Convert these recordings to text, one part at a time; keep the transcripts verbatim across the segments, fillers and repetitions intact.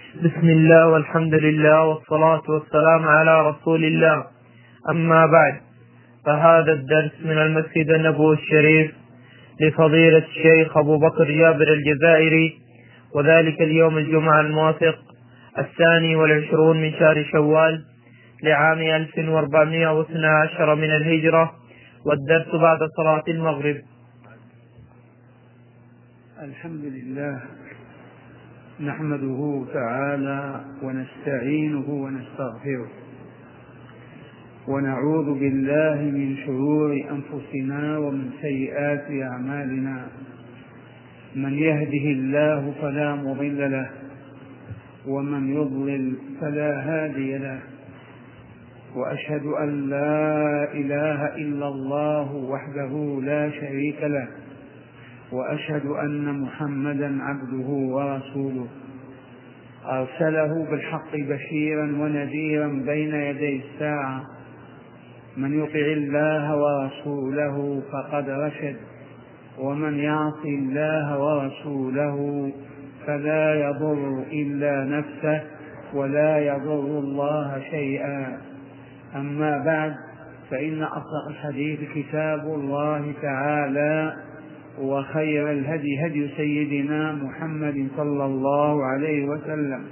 بسم الله والحمد لله والصلاة والسلام على رسول الله. أما بعد، فهذا الدرس من المسجد النبوي الشريف لفضيلة الشيخ أبو بكر جابر الجزائري، وذلك اليوم الجمعة الموافق الثاني والعشرون من شهر شوال لعام ألف وأربعمائة واثني عشر من الهجرة، والدرس بعد صلاة المغرب. الحمد لله نحمده تعالى ونستعينه ونستغفره، ونعوذ بالله من شرور أنفسنا ومن سيئات أعمالنا. من يهده الله فلا مضل له، ومن يضلل فلا هادي له، وأشهد أن لا إله إلا الله وحده لا شريك له، وأشهد أن محمدا عبده ورسوله، أرسله بالحق بشيرا ونذيرا بين يدي الساعة. من يطع الله ورسوله فقد رشد، ومن يعص الله ورسوله فلا يضر إلا نفسه ولا يضر الله شيئا. أما بعد، فإن أصدق الحديث كتاب الله تعالى، وخير الهدي هدي سيدنا محمد صلى الله عليه وسلم،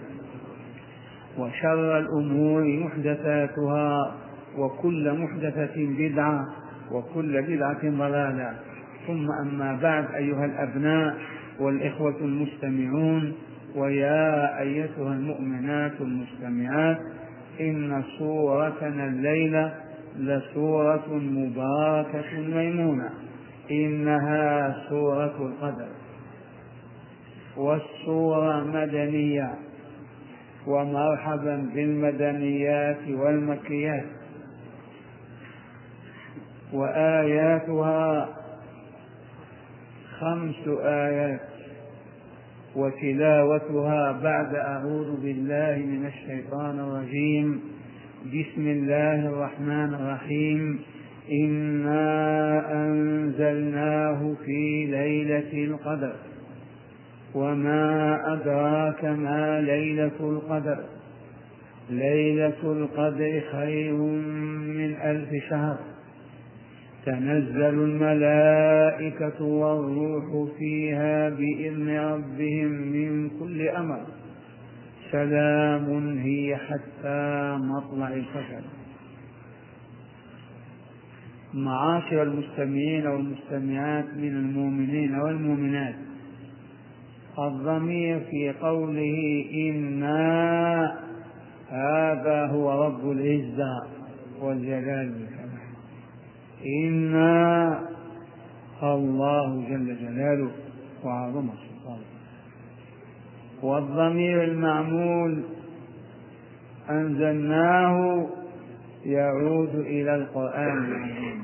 وشر الأمور محدثاتها، وكل محدثة بدعة، وكل بدعة ضلالة. ثم أما بعد، أيها الأبناء والإخوة المستمعون، ويا أيتها المؤمنات المستمعات، إن سورتنا الليلة لسورة مباركة ميمونة، إنها سورة القدر، والسورة مدنية، ومرحبا بالمدنيات والمكيات. وآياتها خمس آيات، وتلاوتها بعد أعوذ بالله من الشيطان الرجيم. بسم الله الرحمن الرحيم. إنا أنزلناه في ليلة القدر، وما أدراك ما ليلة القدر. ليلة القدر خير من ألف شهر. تنزل الملائكة والروح فيها بإذن ربهم من كل أمر. سلام هي حتى مطلع الفجر. معاشر المستمعين والمستمعات من المؤمنين والمؤمنات، الضمير في قوله إنا، هذا هو رب العزة والجلال والكمال. إنا الله جل جلاله وعظم سلطانه. والضمير المعمول أنزلناه يعود إلى القرآن العظيم،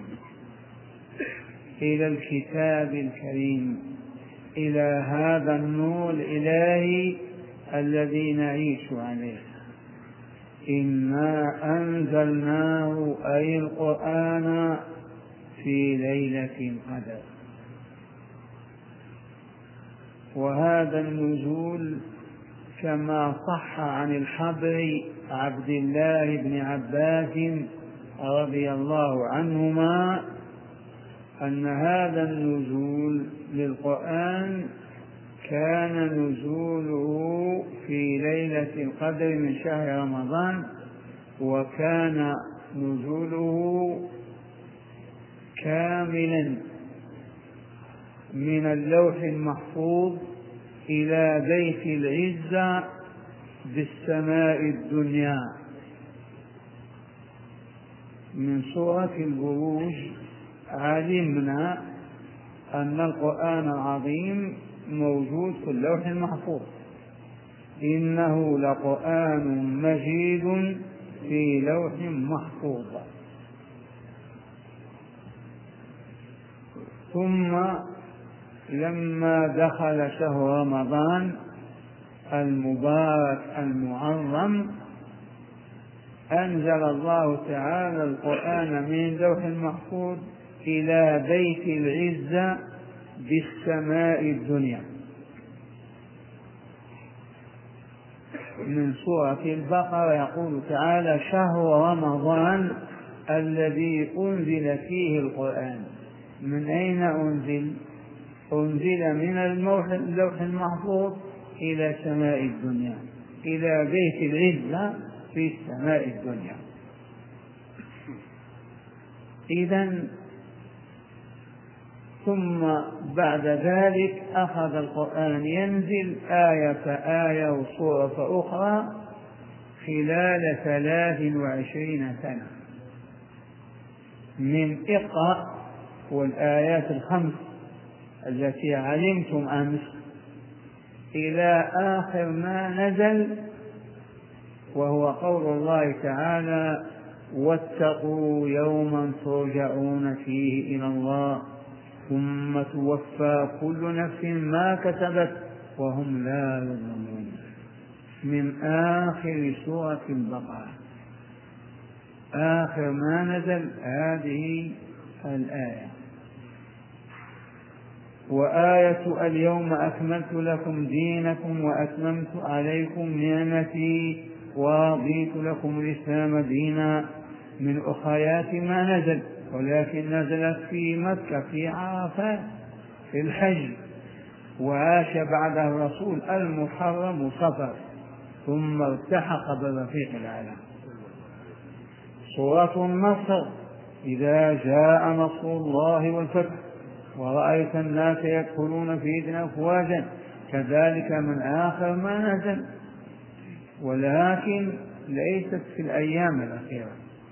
إلى الكتاب الكريم، إلى هذا النور الإلهي الذي نعيش عليه. إنا أنزلناه أي القرآن في ليلة القدر. وهذا النزول كما صح عن الحبر عبد الله بن عباس رضي الله عنهما أن هذا النزول للقرآن كان نزوله في ليلة القدر من شهر رمضان، وكان نزوله كاملا من اللوح المحفوظ إلى بيت العزة بالسماء الدنيا. من سورة البروج علمنا أن القرآن العظيم موجود في اللوح المحفوظ. إنه لقرآن مجيد في لوح محفوظ. ثم لما دخل شهر رمضان المبارك المعظم، أنزل الله تعالى القرآن من لوح المحفوظ إلى بيت العزة بالسماء الدنيا. من سورة البقرة يقول تعالى: شهر رمضان الذي أنزل فيه القرآن. من أين أنزل؟ أنزل من اللوح المحفوظ إلى سماء الدنيا، إلى بيت العزة في السماء الدنيا. إذن ثم بعد ذلك أخذ القرآن ينزل آية فآية وصورة فأخرى خلال ثلاث وعشرين سنة، من اقرأ والآيات الخمس التي علمتم أمس إلى آخر ما نزل، وهو قول الله تعالى: واتقوا يوما ترجعون فيه إلى الله ثم توفى كل نفس ما كسبت وهم لا يظلمون، من آخر سورة البقرة، آخر ما نزل هذه الآية. وآية: اليوم أكملت لكم دينكم وأتممت عليكم نعمتي ورضيت لكم الإسلام دينا، من أخريات ما نزل، ولكن نزلت في مكة في عرفات في الحج، وعاش بعدها الرسول المحرم صفر، ثم التحق برفيق الأعلى. سورة النصر: إذا جاء نصر الله والفتح ورأيت الناس يدخلون في دين أفواجا، كذلك من آخر ما نزل، ولكن ليست في الأيام الأخيرة.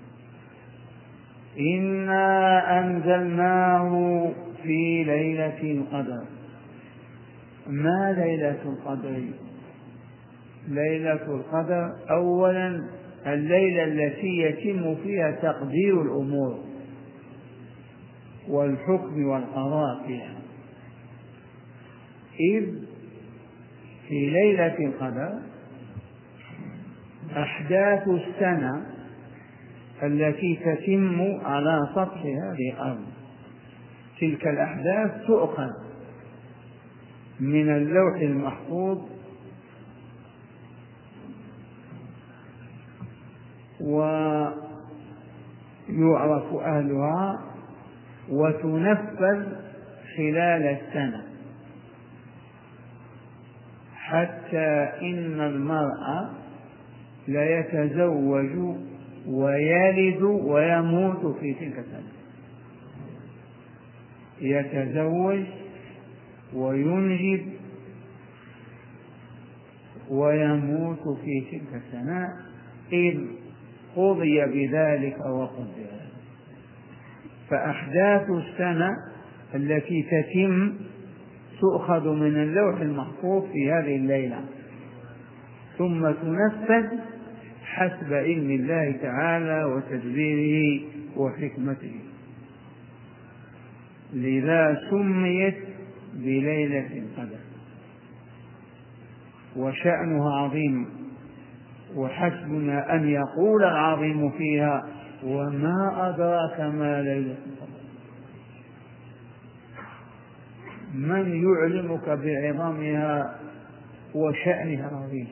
إنا أنزلناه في ليلة القدر. ما ليلة القدر؟ ليلة القدر أولا الليلة التي يتم فيها تقدير الأمور والحكم والقضاء فيها، إذ في ليلة القدر أحداث السنة التي تتم على سطح هذه الأرض، تلك الأحداث تؤخذ من اللوح المحفوظ ويعرف أهلها وتنفذ خلال السنة، حتى إن المرء لا يتزوج ويلد ويموت في تلك السنة، يتزوج وينجب ويموت في تلك السنة، إذ قضي بذلك وقدر. فأحداث السنة التي تتم تؤخذ من اللوح المحفوظ في هذه الليلة، ثم تنفذ حسب علم الله تعالى وتدبيره وحكمته، لذا سميت بليلة القدر، وشأنها عظيم، وحسبنا أن يقول العظيم فيها: وما أدراك ما ليلة القدر. من يعلمك بعظمها وشأنها العظيم؟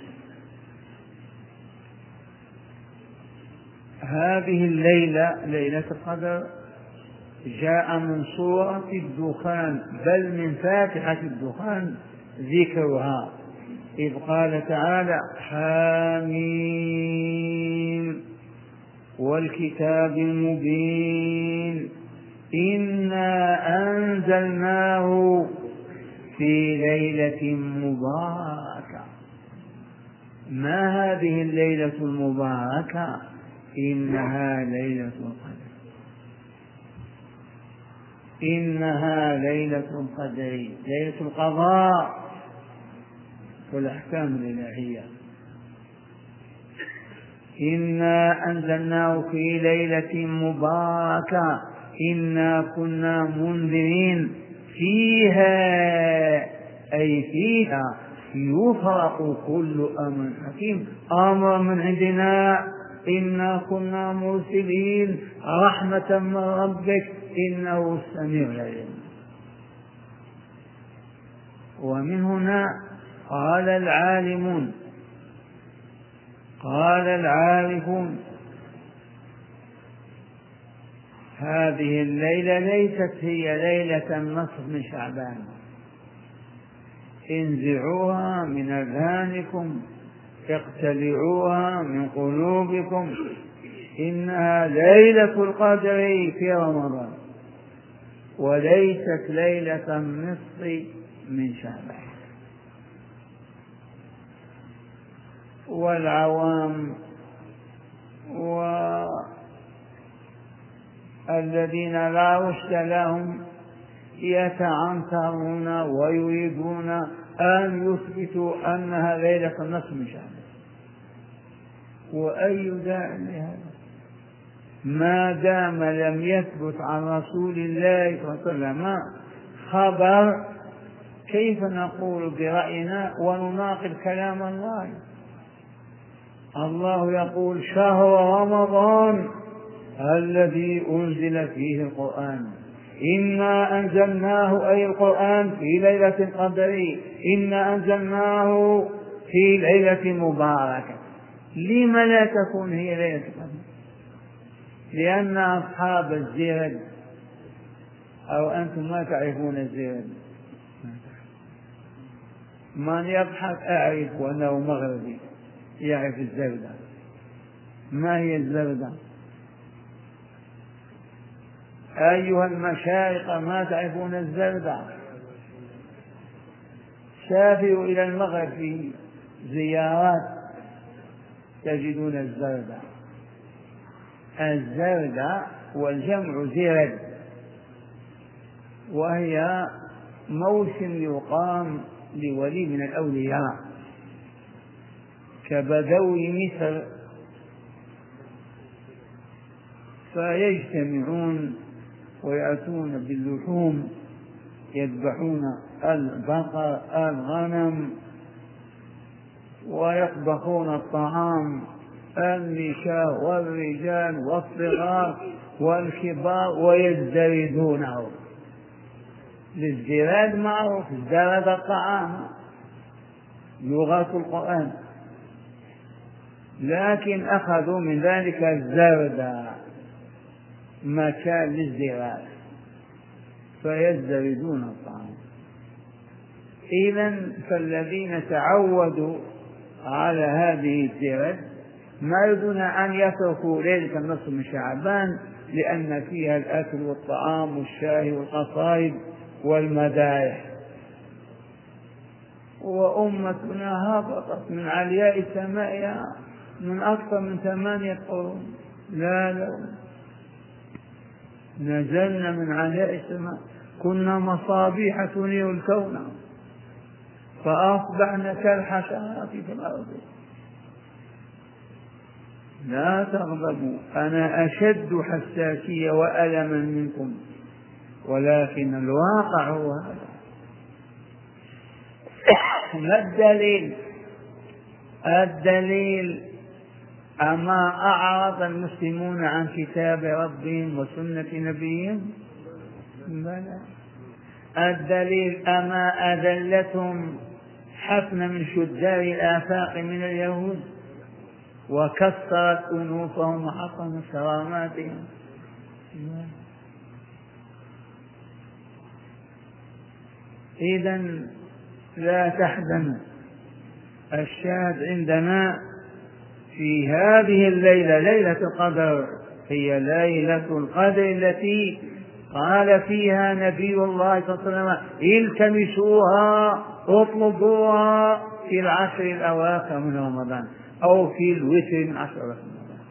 هذه الليلة ليلة القدر جاء من سورة الدخان، بل من فاتحة الدخان ذكرها، إذ قال تعالى: حاميم والكتاب المبين إنا أنزلناه في ليلة مباركة. ما هذه الليلة المباركة؟ إنها ليلة القدر، إنها ليلة القدر، ليلة القضاء والأحكام الإلهية. إنا أنزلناه في ليلة مباركة إنا كنا منذرين فيها، أي فيها يفرق كل أمر حكيم، أمر من عندنا إنا كنا مرسلين، رحمة من ربك إنه السميع العليم. ومن هنا قال العالمون قال العارفون هذه الليلة ليست هي ليلة النصف من شعبان، انزعوها من أذهانكم، اقتلعوها من قلوبكم، إنها ليلة القدر في رمضان وليست ليلة النصف من شعبان. والعوام والذين لا رشد لهم يتعنترون ويريدون أن يثبتوا أنها ليلة النصف من شعبان. وأي داع لهذا ما دام لم يثبت عن رسول الله صلى الله عليه وسلم خبر؟ كيف نقول برأينا ونناقض كلام الله؟ الله يقول شهر رمضان الذي أنزل فيه القرآن إنا أنزلناه أي القرآن في ليلة القدر، إنا أنزلناه في ليلة مباركة. لم لا تكون هي ليلة القدر؟ لأن أصحاب الزرد، أو أنتم ما تعرفون الزرد، من يضحك أعرف وأنه مغربي يعرف الزردة. ما هي الزردة؟ أيها المشايخ ما تعرفون الزردة؟ سافروا إلى المغرب في زيارات تجدون الزردة. الزردة والجمع زرد، وهي موسم يقام لولي من الأولياء كبدوي مصر، فيجتمعون ويأتون باللحوم، يذبحون البقر الغنم ويطبخون الطعام، النساء والرجال والصغار والكبار، ويزدردونه. للزراد معروف، زرد الطعام لغة القرآن، لكن أخذوا من ذلك الزرد مكان للزراد فيزدردون الطعام. إذن فالذين تعودوا على هذه الزرد ما يريدون أن يتركوا ليلة النصف من شعبان، لأن فيها الأكل والطعام والشاي والقصائد والمدائح. وأمتنا هبطت من علياء سمائها من أكثر من ثمانية قرون، لا لا نزلنا من علياء السماء، كنا مصابيح تنير الكون فأصبحنا كالحشرات في الأرض. لا تغضبوا، أنا أشد حساسية وألما منكم، ولكن الواقع هو هذا. ما الدليل؟ الدليل أما أعرض المسلمون عن كتاب ربهم وسنة نبيهم؟ بلى. الدليل أما أذلتهم حفن من شدار الآفاق من اليهود وكسرت أنوفهم وحطمت كراماتهم؟ إذن لا تحزن. الشاهد عندنا في هذه الليلة ليلة القدر هي ليلة القدر التي قال فيها نبي الله صلى الله عليه وسلم التمسوها اطلبوها في العشر الأواخر من رمضان أو في الوتر من عشر رمضان.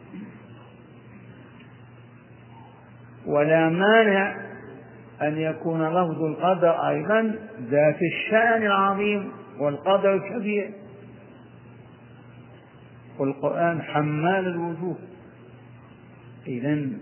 ولا مانع أن يكون لفظ القدر أيضا ذات الشأن العظيم والقدر الكبير، والقرآن حمال الوجوه. إذن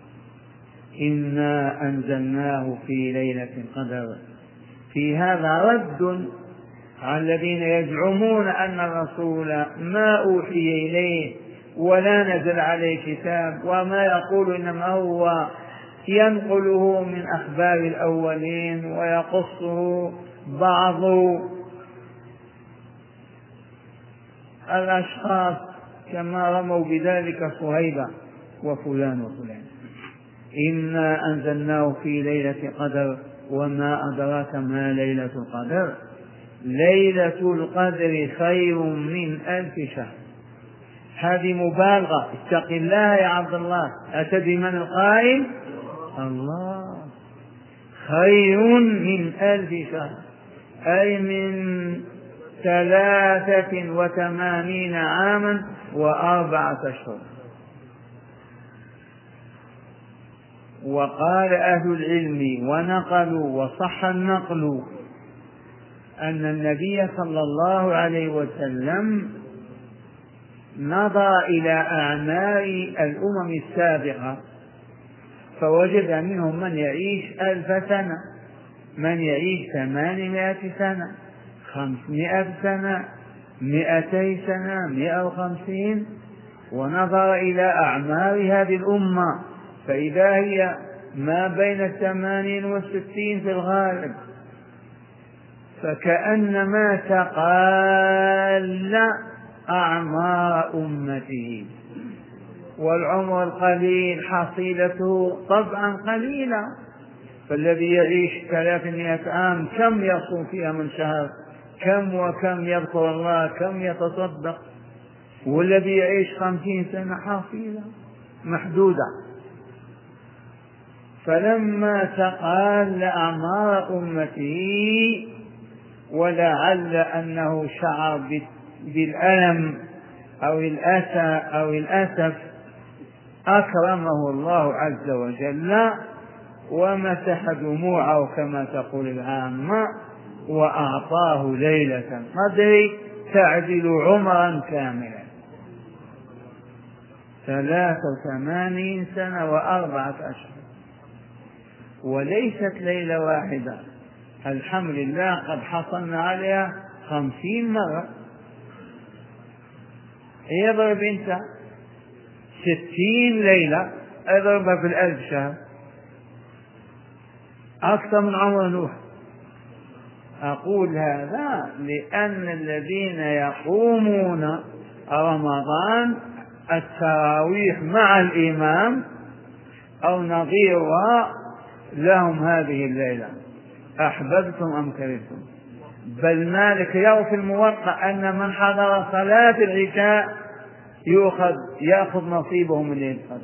إنا أنزلناه في ليلة القدر. في هذا رد على الذين يزعمون أن الرسول ما أوحي إليه ولا نزل عليه كتاب، وما يقول إنما هو ينقله من أخبار الأولين ويقصه بعض الأشخاص كما رموا بذلك صهيبة وفلان وفلان. إنا أنزلناه في ليلة قدر وما أدراك ما ليلة القدر ليلة القدر خير من ألف شهر. هذه مبالغة. اتق الله يا عبد الله. أتدري من القائل؟ الله. خير من ألف شهر أي من ثلاثة وثمانين عاما وأربعة أشهر. وقال أهل العلم ونقلوا وصح النقل أن النبي صلى الله عليه وسلم نظر إلى أعمار الأمم السابقة فوجد منهم من يعيش ألف سنة، من يعيش ثمانمائة سنة، خمسمائة سنة، مئتي سنة، مئة وخمسين. ونظر إلى أعمار هذه الأمة فإذا هي ما بين الثمانين والستين في الغالب، فكأنما تقال أعمار أمته. والعمر القليل حصيلته طبعا قليلة، فالذي يعيش ثلاثمائة عام كم يصوم فيها من شهر، كم وكم يذكر الله، كم يتصدق. والذي يعيش خمسين سنة حصيلة محدودة. فلما تقال أعمار أمته ولعل أنه شعر بالألم أو الأسى أو الأسف أكرمه الله عز وجل ومسح دموعه كما تقول العامة وأعطاه ليلة القدر تعدل عمرا كاملا، ثلاث وثمانين سنة وأربعة أشهر. وليست ليلة واحدة، الحمد لله قد حصلنا عليها خمسين مرة. يضرب انت ستين ليلة اضربها في الألف شهر، أكثر من عمر نوح. أقول هذا لأن الذين يقومون رمضان التراويح مع الإمام أو نظيرها لهم هذه الليلة، أحببتم أم كرهتم. بل مالك يروي في الموطأ أن من حضر صلاة العشاء يأخذ يأخذ نصيبه من ليلة القدر.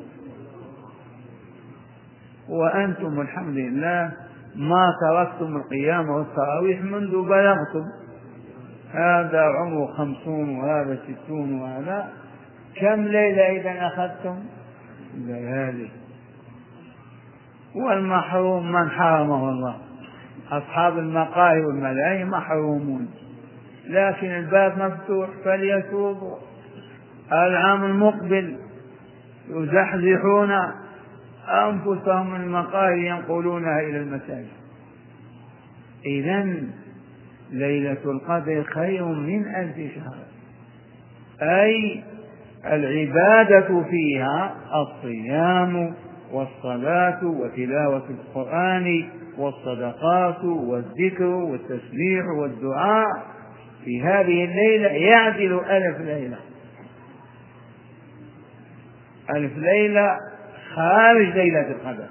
وأنتم الحمد لله ما تركتم القيام والتراويح منذ بلغتم. هذا عمره خمسون وهذا ستون وهذا. كم ليلة إذا أخذتم؟ ليالي. والمحروم من حرمه الله. أصحاب المقاهي والملاهي محرومون، لكن الباب مفتوح فليتوبوا. العام المقبل يزحزحون أنفسهم من المقاهي ينقلونها إلى المساجد. إذن ليلة القدر خير من ألف شهر، أي العبادة فيها الصيام والصلاة وتلاوة القرآن والصدقات والذكر والتسبيح والدعاء في هذه الليلة يعدل ألف ليلة. ألف ليلة خارج ليلة القدر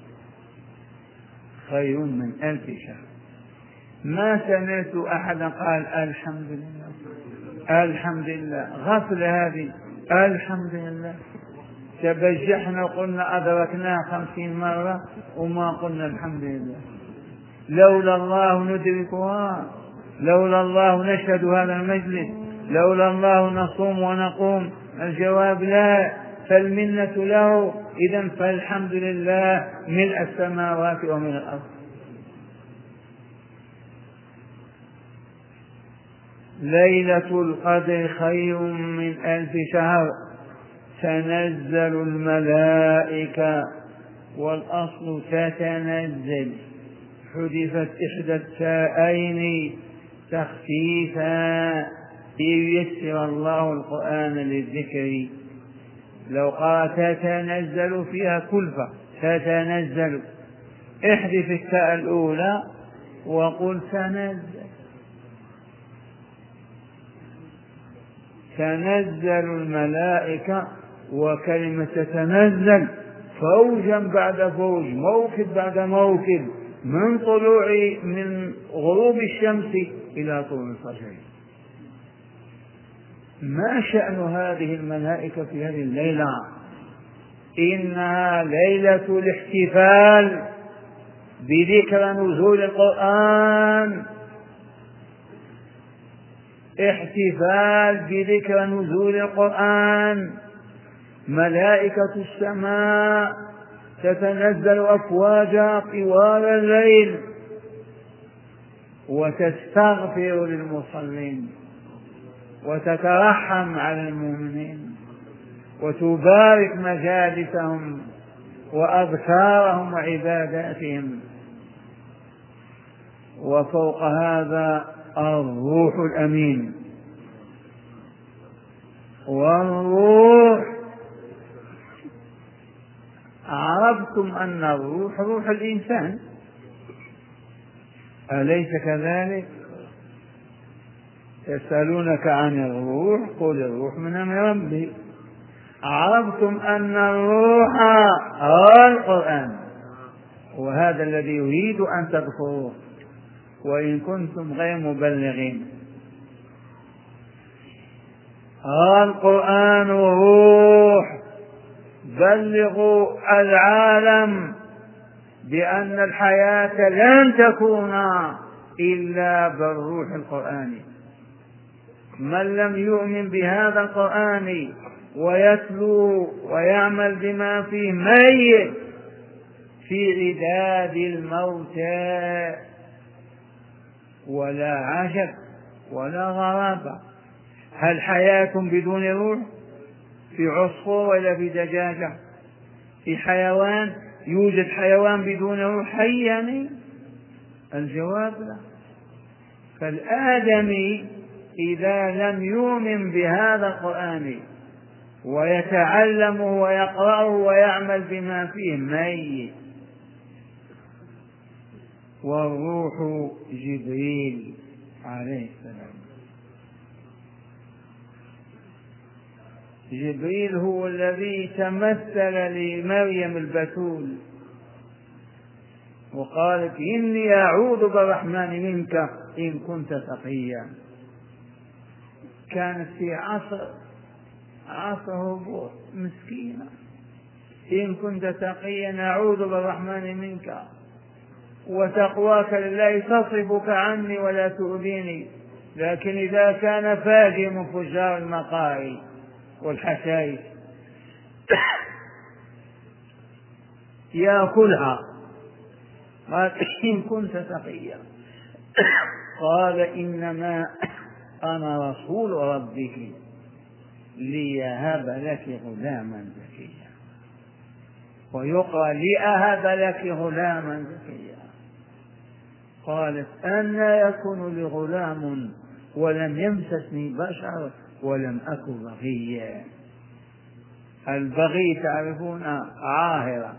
خير من ألف شهر. ما سمعت أحدا قال الحمد لله الحمد لله. غفلة هذه. الحمد لله. تبجحنا وقلنا أدركناها خمسين مرة وما قلنا الحمد لله. لولا الله ندركها، لولا الله نشهد هذا المجلس، لولا الله نصوم ونقوم. الجواب لا، فالمنة له. إذن فالحمد لله ملء السماوات ومن الأرض. ليلة القدر خير من ألف شهر. تنزل الملائكة، والأصل تتنزل، حذفت إحدى التاءين تخفيفا لييسر الله القرآن للذكر. لو قال تتنزل فيها كلفة تتنزل، احذف التاء الأولى وقل تنزل. تنزل الملائكة، وكلمة تتنزل فوجا بعد فوج، موكب بعد موكب، من طلوع من غروب الشمس إلى طلوع الفجر. ما شأن هذه الملائكة في هذه الليلة؟ إنها ليلة الاحتفال بذكر نزول القرآن، احتفال بذكر نزول القرآن. ملائكة السماء تتنزل أفواجا طوال الليل وتستغفر للمصلين وتترحم على المؤمنين وتبارك مجالسهم وأذكارهم وعباداتهم. وفوق هذا الروح الأمين. والروح عرفتم أن الروح روح الإنسان، أليس كذلك؟ يسألونك عن الروح قل الروح من أمر ربي. عرفتم أن الروح هو القرآن، وهذا الذي يريد أن تذكروه وإن كنتم غير مبلغين. القرآن روح. بلغوا العالم بأن الحياة لن تكون إلا بالروح القرآني. من لم يؤمن بهذا القرآن ويتلو ويعمل بما فيه ميت في عداد الموتى. ولا عجب ولا غرابة، هل حياة بدون روح؟ في عصفور ولا في دجاجة؟ في حيوان؟ يوجد حيوان بدون روح حي يعني؟ الجواب لا. فالآدمي إذا لم يؤمن بهذا القرآن ويتعلمه ويقرأه ويعمل بما فيه ميت. والروح جبريل عليه السلام. جبريل هو الذي تمثل لمريم البتول وقالت إني أعوذ بالرحمن منك إن كنت تقيا. كانت في عصر عصره مسكينة. إن كنت تقيا أعوذ بالرحمن منك وتقواك لله تصرفك عني ولا تؤذيني. لكن إذا كان فاجر من فجار المقاهي والحشائش يأكلها قال إن كنت تقيا قال إنما أنا رسول ربك ليهب لك غلاما زكيا. ويقرأ لأهب لك غلاما زكيا. قالت أنى يكون لي غلام ولم يمسسني بشر ولم أك بغيا. البغي تعرفون عاهرة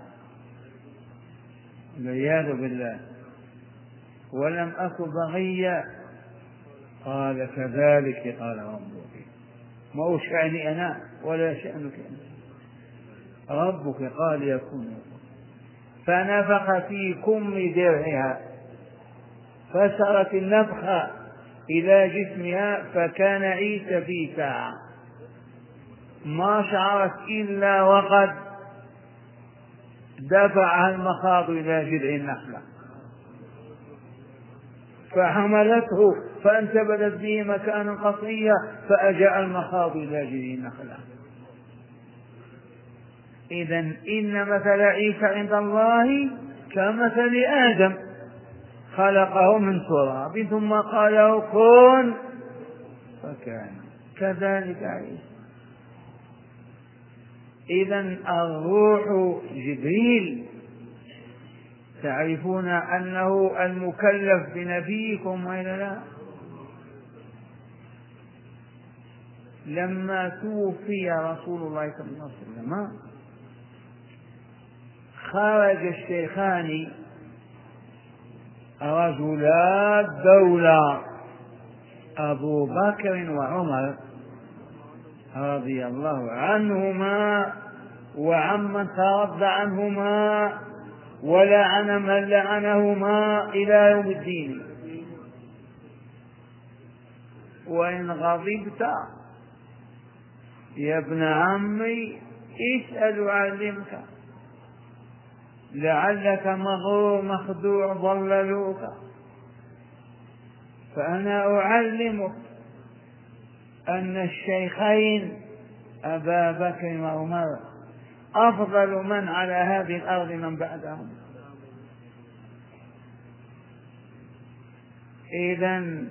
والعياذ بالله. ولم أك بغيا. قال كذلك قال ربك. ما هو شأني أنا ولا شأنك أنت. ربك قال يكون. فنفخ في كم درعها فسرت النفخة إلى جسمها فكان عيسى في ساعة. ما شعرت إلا وقد دفعها المخاض إلى جذع النخلة فحملته فانتبذت به مكانا قصيا فأجاء المخاض إلى جذع النخلة. إذن إن مثل عيسى عند الله كمثل آدم خلقه من تراب ثم قال له كن فكان. كذلك عيسى. إذن الروح جبريل. تعرفون أنه المكلف بنبيكم وإلا لا؟ لما توفي رسول الله صلى الله عليه وسلم خرج الشيخان رجلا الدولة أبو بكر وعمر رضي الله عنهما وعمن ترضى عنهما ولعن من لعنهما إلى يوم الدين. وإن غضبت يا ابن عمي اسأل أعلمك، لعلك مغرور مخدوع ضللوك، فأنا أعلمك أن الشيخين أبا بكر وعمر أفضل من على هذه الأرض من بعدهم. إذن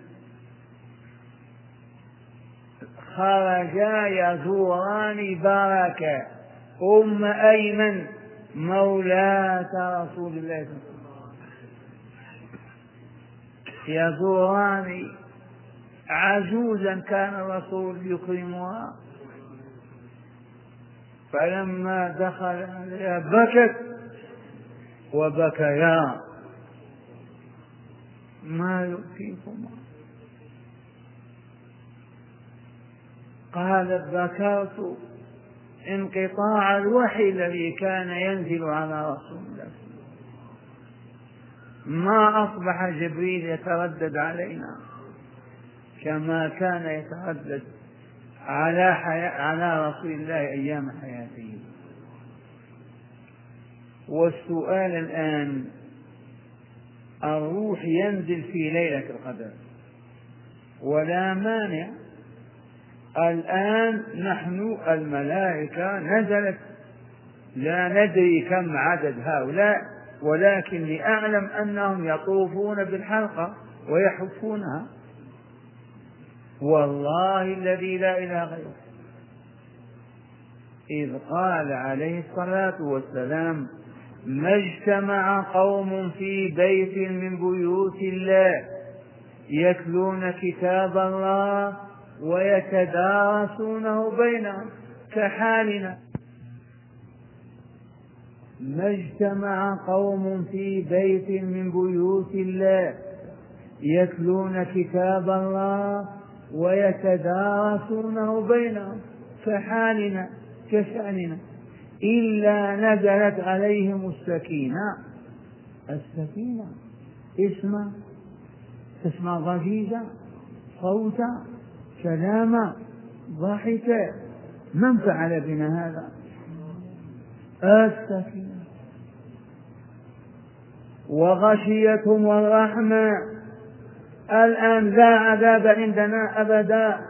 خرجا يزوران بركة أم أيمن مولاة رسول الله صلى الله عليه وسلم، يزوران عجوزا كان الرسول يكرمها، فلما دخل عليها بكت وبكيا. ما يؤتيكما؟ قالت بكرت انقطاع الوحي الذي كان ينزل على رسول الله، ما أصبح جبريل يتردد علينا كما كان يتردد على, حياة على رسول الله أيام حياته. والسؤال الآن، الروح ينزل في ليلة القدر ولا مانع. الآن نحن الملائكة نزلت، لا ندري كم عدد هؤلاء، ولكني أعلم أنهم يطوفون بالحلقة ويحفونها، والله الذي لا إله غيره. إذ قال عليه الصلاة والسلام: ما اجتمع قوم في بيت من بيوت الله يتلون كتاب الله ويتدارسونه بينهم كحالنا. ما اجتمع قوم في بيت من بيوت الله يتلون كتاب الله ويتدارسونه بينهم كحالنا كشأننا إلا نزلت عليهم السكينة. السكينة اسم اسم ضجيجا، صوتا، كلاما، ضحكا. من فعل بنا هذا؟ السكينة. وغشيتهم الرحمة. الآن لا عذاب عندنا أبدا.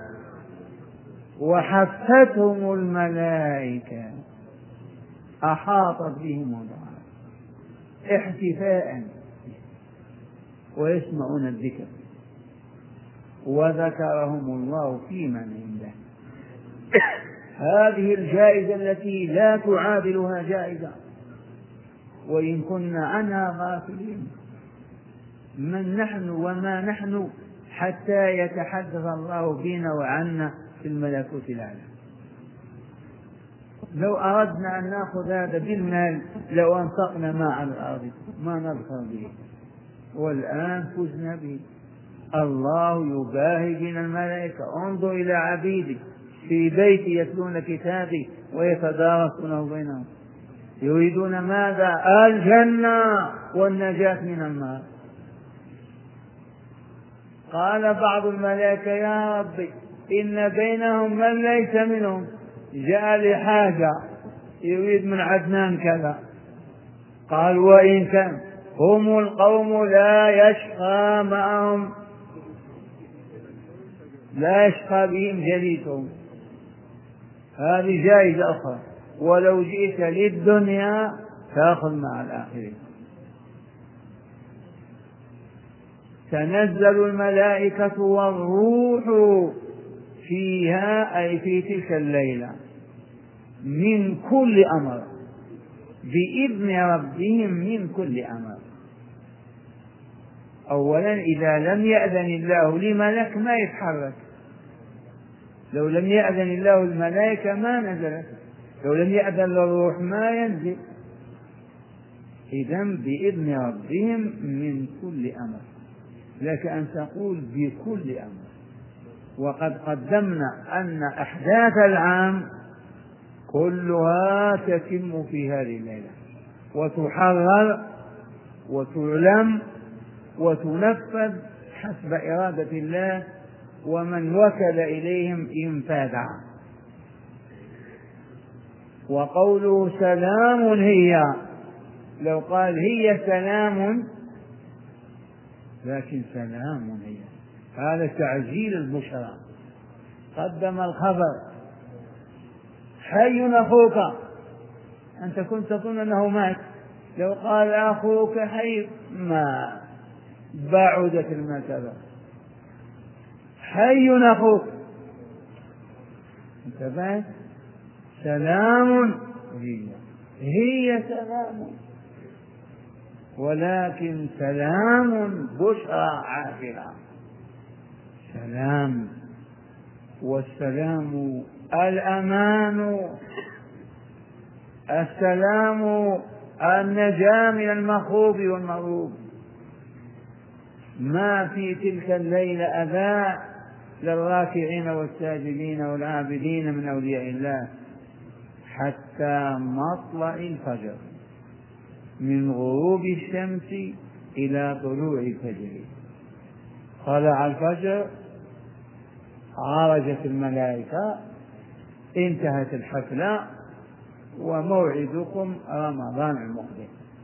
وحفتهم الملائكة، أحاطت بهم الرحمة احتفاء، ويسمعون الذكر وذكرهم الله في من عنده. هذه الجائزة التي لا تعادلها جائزة، وإن كنا عنها غافلين. من نحن وما نحن حتى يتحدث الله بنا وعنا في الملكوت الأعلى. لو أردنا أن نأخذ هذا بالمال لو أنفقنا ما على الأرض ما نظفر به، والآن فزنا به. الله يباهي بنا الملائكة: انظر إلى عبيدي في بيتي يتلون كتابي ويتدارسونه بينهم. يريدون ماذا؟ الجنة والنجاة من النار. قال بعض الملائكة: يا ربي إن بينهم من ليس منهم، جاء لحاجة يريد من عدنان كذا. قال: وإن كان هم القوم لا يشقى معهم، لا يشقى بهم جليسهم. هذه جائزة أخرى. ولو جئت للدنيا تأخذ مع الآخرين. تنزل الملائكة والروح فيها، أي في تلك الليلة، من كل أمر، بإذن ربهم من كل أمر. أولا إذا لم يأذن الله لملك ما يتحرك. لو لم يأذن الله الملائكة ما نزلت، لو لم يأذن للروح ما ينزل. إذن بإذن ربهم من كل أمر. لك أن تقول بكل أمر، وقد قدمنا أن أحداث العام كلها تتم في هذه الليلة وتحرر وتعلم وتنفذ حسب إرادة الله ومن وكل إليهم إنفاذا. وقوله سلام هي، لو قال هي سلام لكن سلام هي، هذا تعجيل البشرى، قدم الخبر. حي أخوك، أنت كنت تظن أنه مات، لو قال أخوك حي ما بعدت المسألة. حي أخوك، انتبه، سلام هي، هي سلام، ولكن سلام بشرى عاجلة، سلام، والسلام الأمان، السلام النجاة من المخوف والمغلوب. ما في تلك الليلة أذى للراكعين والساجدين والعابدين من أولياء الله حتى مطلع الفجر، من غروب الشمس إلى طلوع الفجر. طلع الفجر، عرجت الملائكة، انتهت الحفلة، وموعدكم رمضان المقبل.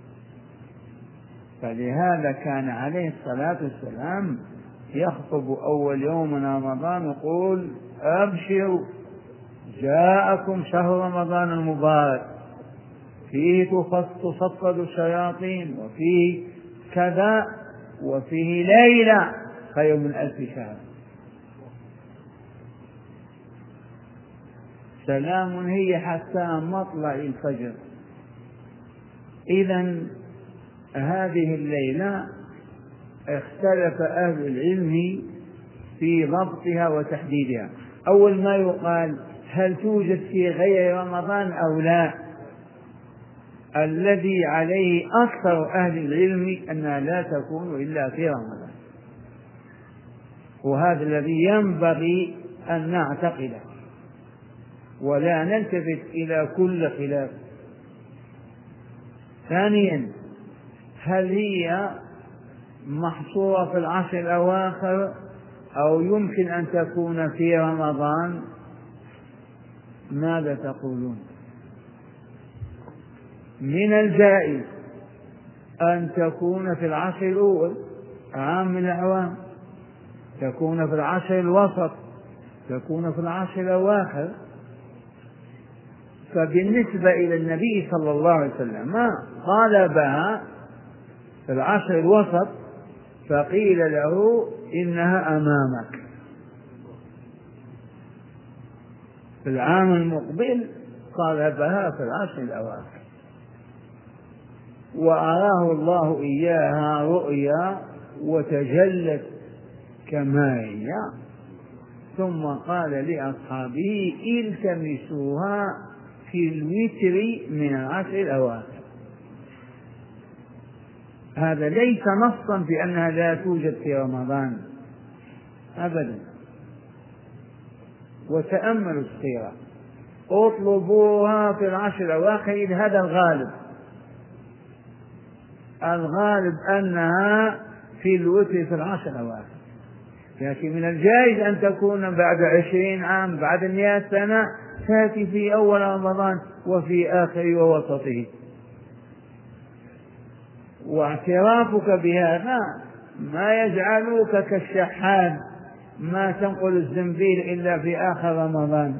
فلهذا كان عليه الصلاة والسلام يخطب أول يوم من رمضان يقول أبشروا جاءكم شهر رمضان المبارك فيه تصفد الشياطين وفيه كذا وفيه ليلة خير من ألف شهر. سلام هي حتى مطلع الفجر. إذن هذه الليلة اختلف أهل العلم في ضبطها وتحديدها. أول ما يقال هل توجد في غير رمضان أو لا؟ الذي عليه أكثر أهل العلم أنها لا تكون إلا في رمضان، وهذا الذي ينبغي أن نعتقده ولا نلتفت إلى كل خلاف. ثانيا، هل هي محصورة في العشر الأواخر أو يمكن أن تكون في رمضان؟ ماذا تقولون؟ من الجائز أن تكون في العشر الأول عام من الأعوام، تكون في العشر الوسط، تكون في العشر الأواخر. فبالنسبة إلى النبي صلى الله عليه وسلم ما طالبها في العشر الوسط فقيل له إنها أمامك في العام المقبل، طالبها في العشر الأواخر، وأراه الله إياها رؤيا وتجلت كما هي، ثم قال لأصحابه التمسوها في الوتر من العشر الأواخر. هذا ليس نصا في أنها لا توجد في رمضان أبدا. وتأملوا السيرة، اطلبوها في العشر الأواخر إذ هذا الغالب، الغالب أنها في الوتر في العشر الأواخر، لكن من الجائز أن تكون بعد عشرين عام، بعد مئة سنة، تأتي في أول رمضان وفي آخر ووسطه. واعترافك بهذا ما يجعلوك كالشحان ما تنقل الزنبيل إلا في آخر رمضان.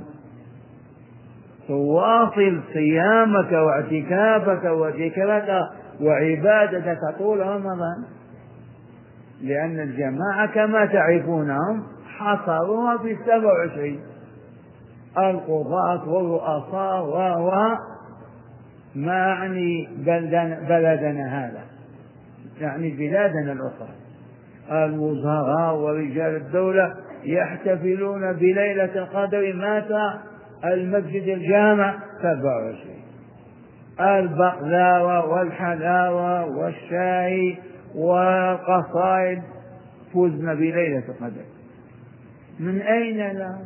تواصل صيامك واعتكافك وذكرك وعبادتك طول رمضان، لأن الجماعة كما تعرفونهم حصروها في السبع وعشرين، القضاة والرؤساء و ما يعني بلدنا هذا، يعني بلادنا الأخرى، الوزراء ورجال الدولة يحتفلون بليلة القدر. مات المسجد الجامع سبع وعشرين، البقلاوة والحلاوة والشاي والقصائد فزنا بليلة القدر. من أين له؟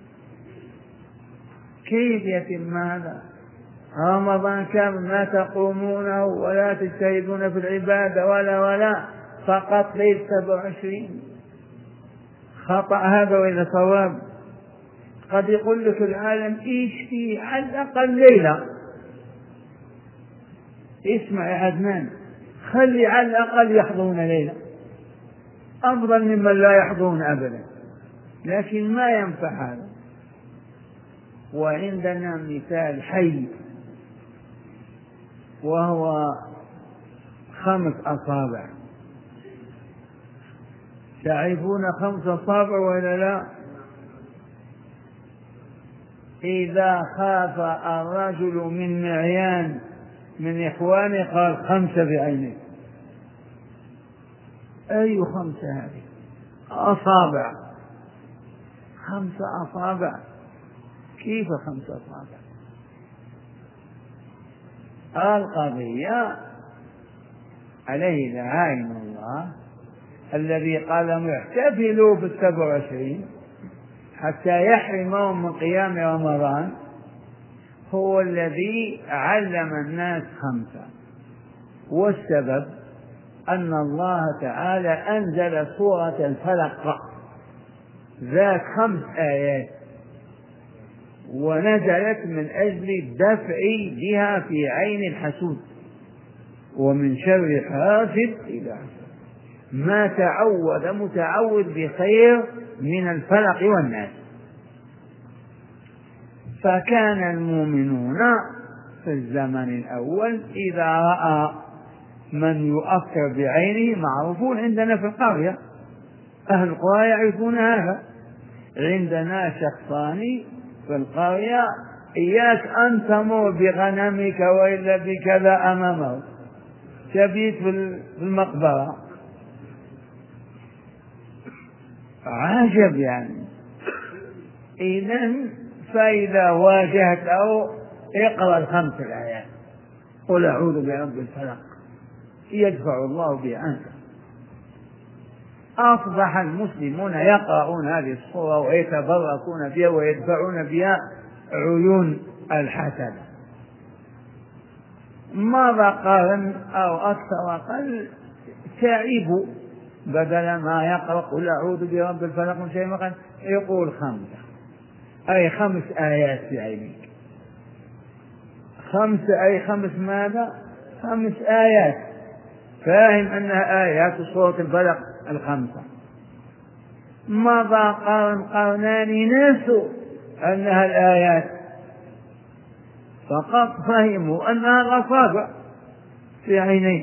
كيف يتم هذا؟ رمضان كامل ما تقومونه ولا تجتهدون في العبادة ولا ولا فقط ليل سبع وعشرين. خطأ هذا وإلى صواب. قد يقول لك العالم إيش فيه على الأقل ليلة. اسمع يا عدنان، خلي على الأقل يحضرون ليلة أفضل ممن لا يحضرون أبدا، لكن ما ينفع هذا. وعندنا مثال حي وهو خمس أصابع. تعرفون خمس أصابع ولا لا؟ إذا خاف الرجل من معيان من إخوانه قال خمسة بعينه. أي خمسة هذه؟ أصابع، خمسة أصابع. كيف خمسة أصابع؟ القضية عليه لعائن الله الذي قال احتفلوا بالسبع وعشرين حتى يحرمهم من قيام رمضان، هو الذي علم الناس خمسة. والسبب أن الله تعالى أنزل سورة الفلق ذات خمس آيات، ونزلت من أجل الدفع بها في عين الحسود ومن شر حاسد إذا حسد. ما تعود متعود بخير من الفلق والناس. فكان المؤمنون في الزمن الأول إذا رأى من يؤثر بعينه معروفون. عندنا في القرية أهل القرى يعرفون هذا. عندنا شخصان في القرية إياك أن تمر بغنمك وإلا بكذا أمامه، تبيت في المقبرة. عجب يعني. إذن فإذا واجهت أو اقرأ الخمس الآيات، قل أعوذ برب الفلق، يدفع الله به عنك. أصبح المسلمون يقرؤون هذه الصورة ويتبركون بها ويدفعون بها عيون الحسد. ماذا قارن أو أكثر قل تعيب، بدل ما يقرأ قل أعوذ برب الفلق من شيء ما يقول خمسة، أي خمس آيات في عينك. خمسة أي خمس ماذا؟ خمس آيات. فاهم أنها آيات سورة الفلق الخمسة. ماذا قارن قرنان ناسوا أنها الآيات، فقط فهموا أنها الأصابع في عينيه.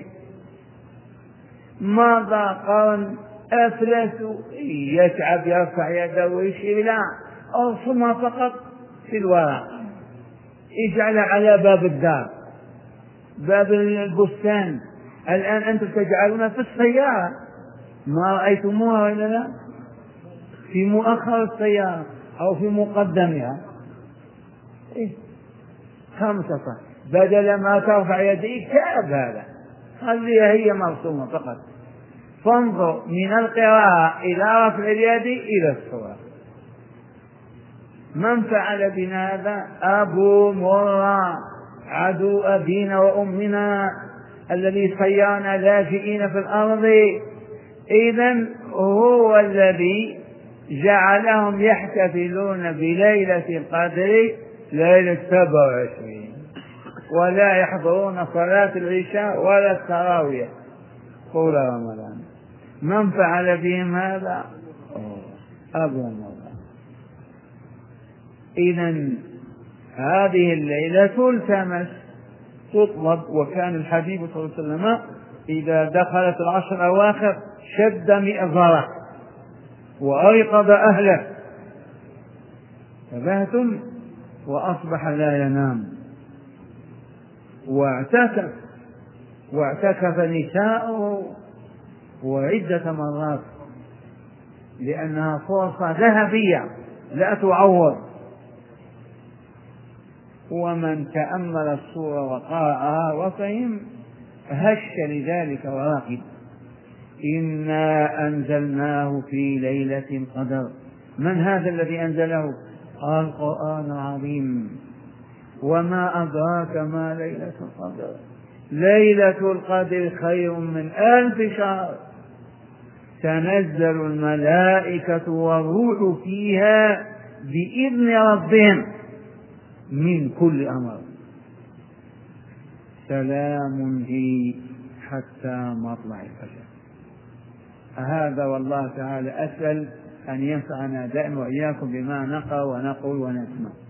ماذا قارن أفلسوا يتعب يرفع يده ويشير، لا أرسمها فقط في الورق، اجعل على باب الدار، باب البستان. الآن أنتم تجعلونها في السيارة، ما رأيتموها ولا لا؟ في مؤخر السيارة أو في مقدمها. إيه؟ خمسة صح. بدل ما ترفع يديك تعب هذا، خليها هي مرسومة فقط. فانظر من القراءة إلى رفع اليد إلى الصورة. من فعل بنا هذا؟ أبو مرة عدو أبينا وأمنا الذي صيرنا لاجئين في الأرض. إذن هو الذي جعلهم يحتفلون بليلة القدر ليلة سبع وعشرين، ولا يحضرون صلاة العشاء ولا التراويح طول رمضان. من فعل بهم هذا؟ أبو مرة. إذن هذه الليلة تلتمس تطلب. وكان الحبيب صلى الله عليه وسلم إذا دخلت العشر الأواخر شد مئزره وأيقظ أهله، فبات وأصبح لا ينام، واعتكف واعتكف نساءه وعدة مرات، لأنها فرصة ذهبية لا تعوض. ومن تأمل الصورة وقرأها وفهم هش لذلك ورغب. إنا أنزلناه في ليلة القدر من هذا الذي أنزله؟ قال القرآن العظيم. وما أدراك ما ليلة القدر؟ ليلة القدر خير من ألف شهر، تنزل الملائكة والروح فيها بإذن ربهم من كل أمر، سلام هي حتى مطلع الفجر. هذا والله تعالى أسأل أن ينفعنا دائما وإياكم بما نقرأ ونقول ونسمع.